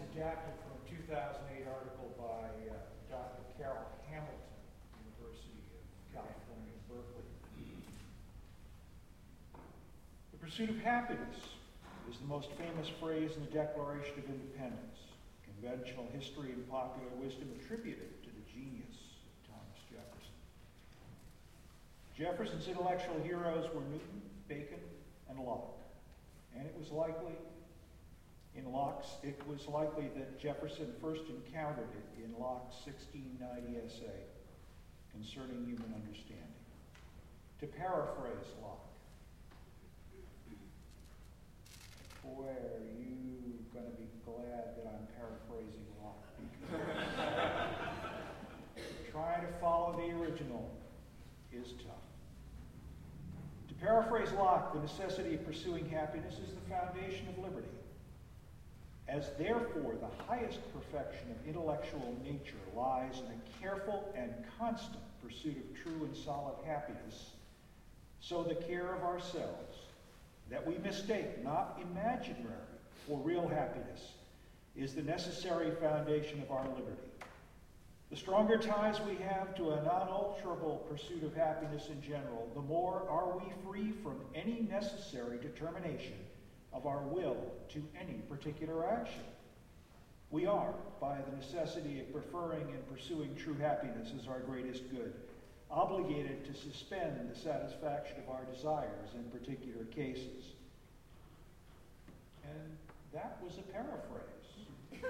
adapted from a 2008 article by Dr. Carol Hamilton, University of California, Berkeley. The pursuit of happiness is the most famous phrase in the Declaration of Independence. Conventional history and popular wisdom attribute it to the genius of Thomas Jefferson. Jefferson's intellectual heroes were Newton, Bacon, and Locke. And it was likely that Jefferson first encountered it in Locke's 1690 essay concerning human understanding. To paraphrase Locke, boy, are you going to be glad that I'm paraphrasing Locke, because trying to follow the original is tough. To paraphrase Locke, the necessity of pursuing happiness is the foundation of liberty. As therefore the highest perfection of intellectual nature lies in a careful and constant pursuit of true and solid happiness, so the care of ourselves, that we mistake not imaginary for real happiness, is the necessary foundation of our liberty. The stronger ties we have to an unalterable pursuit of happiness in general, the more are we free from any necessary determination of our will to any particular action. We are, by the necessity of preferring and pursuing true happiness as our greatest good, obligated to suspend the satisfaction of our desires in particular cases. And that was a paraphrase.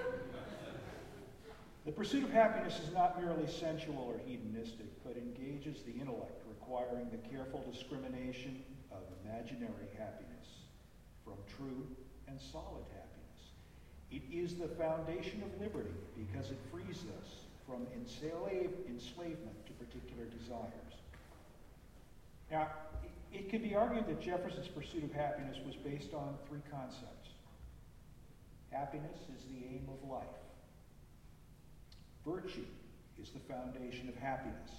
The pursuit of happiness is not merely sensual or hedonistic, but engages the intellect, requiring the careful discrimination of imaginary happiness from true and solid happiness. It is the foundation of liberty because it frees us from enslavement to particular desires. Now, it can be argued that Jefferson's pursuit of happiness was based on three concepts. Happiness is the aim of life. Virtue is the foundation of happiness.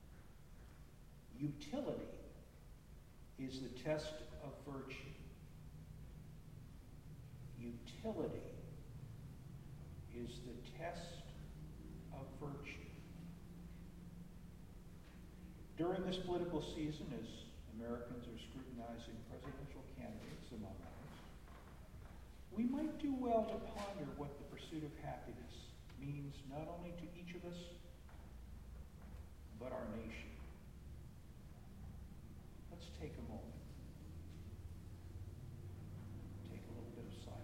Utility is the test of virtue. Utility is the test of virtue. During this political season, as Americans are scrutinizing presidential candidates, among others, we might do well to ponder what the pursuit of happiness means not only to each of us, but our nation. Let's take a moment. Take a little bit of silence.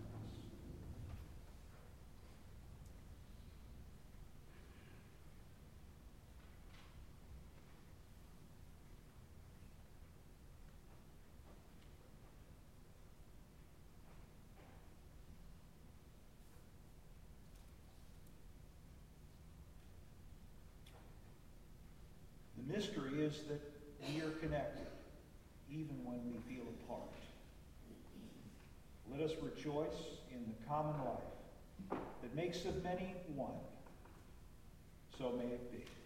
The mystery is that we are connected, even when we feel apart. Let us rejoice in the common life that makes of many one. So may it be.